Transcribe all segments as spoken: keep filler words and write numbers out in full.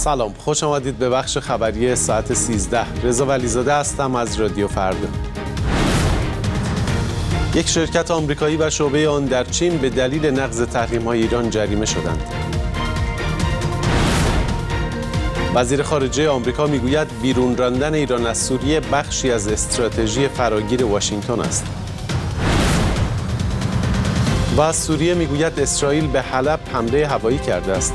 سلام، خوش آمدید به بخش خبری ساعت سیزده. رضا ولیزاده هستم از رادیو فردا. یک شرکت آمریکایی و شعبه آن در چین به دلیل نقض تحریم‌های ایران جریمه شدند. وزیر خارجه آمریکا میگوید بیرون راندن ایران از سوریه بخشی از استراتژی فراگیر واشنگتن است. و از سوریه میگوید اسرائیل به حلب حمله هوایی کرده است.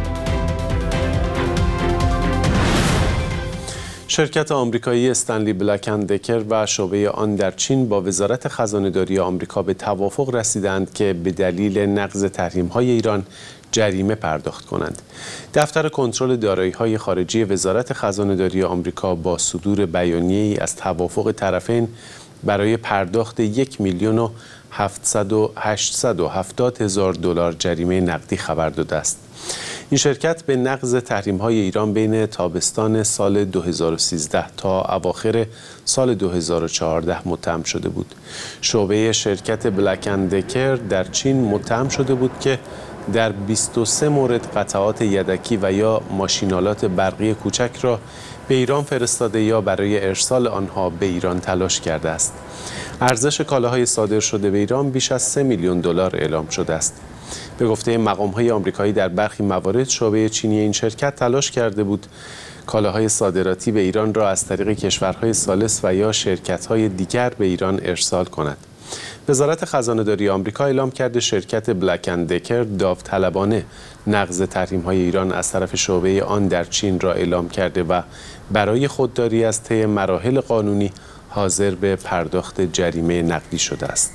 شرکت آمریکایی استنلی بلک اند دکر و شعبه آن در چین با وزارت خزانه‌داری آمریکا به توافق رسیدند که به دلیل نقض تحریم‌های ایران جریمه پرداخت کنند. دفتر کنترل دارایی‌های خارجی وزارت خزانه‌داری آمریکا با صدور بیانیه‌ای از توافق طرفین برای پرداخت یک میلیون و هفتصد و هفتاد هزار دلار جریمه نقدی خبر داده است. این شرکت به نقض تحریم‌های ایران بین تابستان سال دو هزار و سیزده تا اواخر سال دو هزار و چهارده متهم شده بود. شعبه شرکت بلک اند دکر در چین متهم شده بود که در بیست و سه مورد قطعات یدکی و یا ماشینالات برقی کوچک را به ایران فرستاده یا برای ارسال آنها به ایران تلاش کرده است. ارزش کالاهای صادر شده به ایران بیش از سه میلیون دلار اعلام شده است. به گفته مقام‌های آمریکایی در برخی موارد شعبه چینی این شرکت تلاش کرده بود کالاهای صادراتی به ایران را از طریق کشورهای ثالث و یا شرکت‌های دیگر به ایران ارسال کند. وزارت خزانه‌داری آمریکا اعلام کرده شرکت بلک اند دکر داوطلبانه نقض تحریم‌های ایران از طرف شعبه آن در چین را اعلام کرده و برای خودداری از طی مراحل قانونی حاضر به پرداخت جریمه نقدی شده است.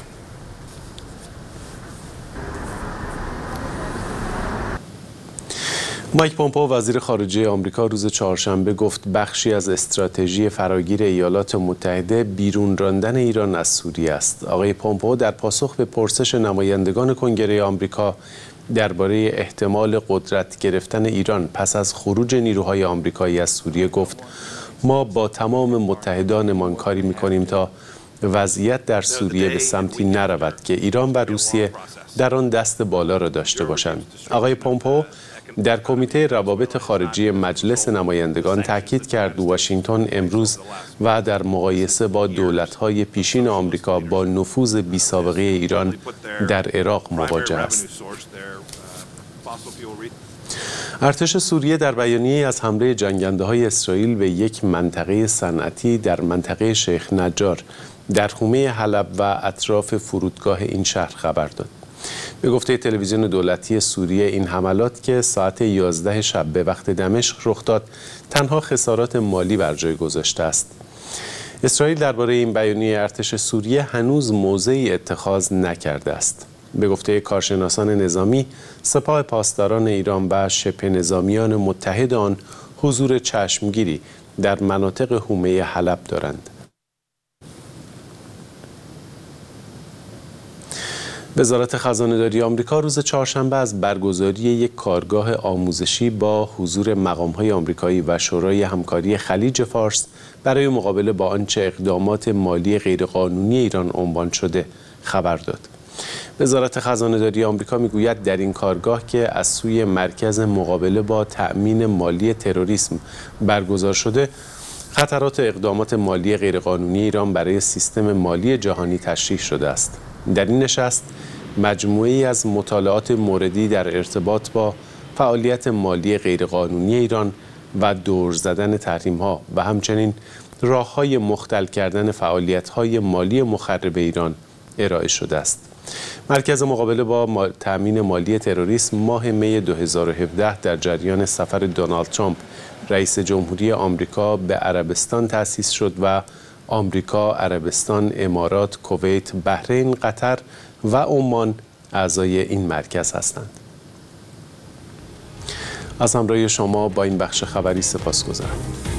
مایک پومپئو وزیر خارجه آمریکا روز چهارشنبه گفت بخشی از استراتژی فراگیر ایالات متحده بیرون راندن ایران از سوریه است. آقای پومپئو در پاسخ به پرسش نمایندگان کنگره آمریکا درباره احتمال قدرت گرفتن ایران پس از خروج نیروهای آمریکایی از سوریه گفت ما با تمام متحدانمان کاری می‌کنیم تا وضعیت در سوریه به سمتی نرود که ایران و روسیه در آن دست بالا را داشته باشند. آقای پومپئو در کمیته روابط خارجی مجلس نمایندگان تاکید کرد واشنگتن امروز و در مقایسه با دولت‌های پیشین آمریکا با نفوذ بی‌سابقه ایران در عراق مواجه است. ارتش سوریه در بیانیه‌ای از حمله جنگنده‌های اسرائیل به یک منطقه صنعتی در منطقه شیخ نجار در حومه حلب و اطراف فرودگاه این شهر خبر داد. به گفته تلویزیون دولتی سوریه این حملات که ساعت یازده شب به وقت دمشق رخ داد تنها خسارات مالی بر جای گذاشته است. اسرائیل درباره این بیانیه ارتش سوریه هنوز موضعی اتخاذ نکرده است. به گفته کارشناسان نظامی سپاه پاسداران ایران و شبه نظامیان متحد آن حضور چشمگیری در مناطق حومه حلب دارند. وزارت خزانه‌داری آمریکا روز چهارشنبه از برگزاری یک کارگاه آموزشی با حضور مقام‌های آمریکایی و شورای همکاری خلیج فارس برای مقابله با آنچه اقدامات مالی غیرقانونی ایران عنوان شده خبر داد. وزارت خزانه‌داری آمریکا میگوید در این کارگاه که از سوی مرکز مقابله با تأمین مالی تروریسم برگزار شده، خطرات اقدامات مالی غیرقانونی ایران برای سیستم مالی جهانی تشریح شده است. در این نشست مجموعه‌ای از مطالعات موردی در ارتباط با فعالیت مالی غیرقانونی ایران و دور زدن تحریم‌ها و همچنین راه‌های مختل کردن فعالیت‌های مالی مخرب ایران ارائه شده است. مرکز مقابله با تأمین مالی تروریسم ماه می دو هزار و هفده در جریان سفر دونالد ترامپ رئیس جمهوری آمریکا به عربستان تأسیس شد و آمریکا، عربستان، امارات، کویت، بحرین، قطر و عمان اعضای این مرکز هستند. از همراهی شما با این بخش خبری سپاسگزارم.